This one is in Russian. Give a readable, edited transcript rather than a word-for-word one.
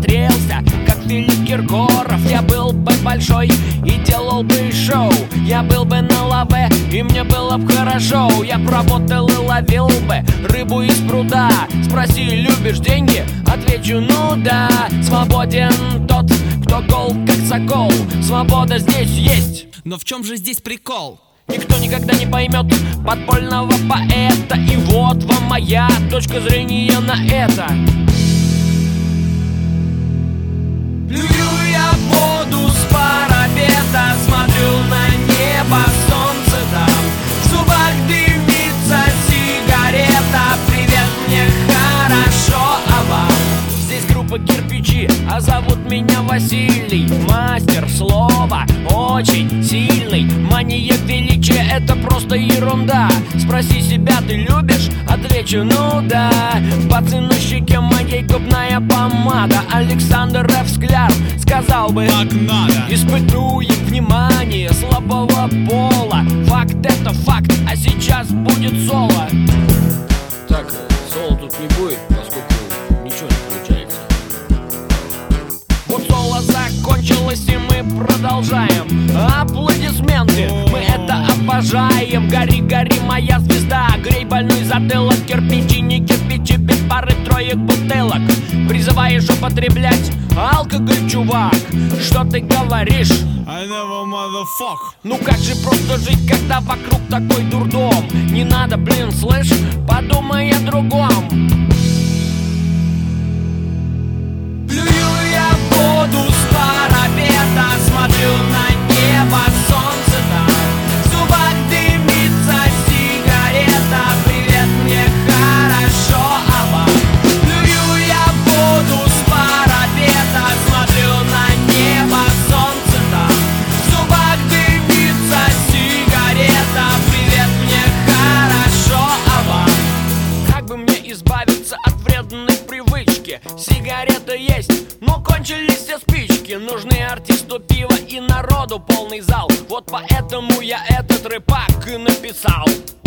смотрелся, как Филипп Киркоров. Я был бы большой и делал бы шоу. Я был бы на лаве, и мне было бы хорошо. Я поработал и ловил бы рыбу из пруда. Спроси, любишь деньги? Отвечу, ну да. Свободен тот, кто гол, как сокол. Свобода здесь есть. Но в чем же здесь прикол? Никто никогда не поймет подпольного поэта. И вот вам моя точка зрения на это. Плюю я воду с парапета, смотрю на небо, солнце там. В зубах дымится сигарета. Привет, мне хорошо, а вам? Здесь группа «Кирпичи», а зовут меня Василий. Мастер слова, очень сильный. Мания величия — это просто ерунда. Спроси себя, ты любишь? Отвечу, ну да. Пацы на щеке моей губная помада. Александр Ф. Скляр сказал бы: так надо. Испытуем внимание слабого пола. Факт — это факт, а сейчас будет соло. Так, соло тут не будет, поскольку ничего не получается. Вот соло закончилось, и мы продолжаем. Аплодисменты, мы это обожаем. Гори, гори, моя звезда, грей больной затылок. Кирпичи, не кирпичи, без пары троек бутылок. Призываешь употреблять алкоголь, чувак. Что ты говоришь? I never motherfuck. Ну как же просто жить, когда вокруг такой дурдом? Не надо, блин, слышь, подумай о другом. Плюю я воду с парапета, смотрю на небо, солнце там. В зубах дымится сигарета. Привет, мне хорошо, а вам? Плюю я воду с парапета, смотрю на небо, солнце там. В зубах дымится сигарета. Привет, мне хорошо, а вам? Как бы мне избавиться от вредной привычки? Сигарета есть, но кончились все спички. Нужны артисту пива и народу полный зал. Вот поэтому я этот рэпак и написал.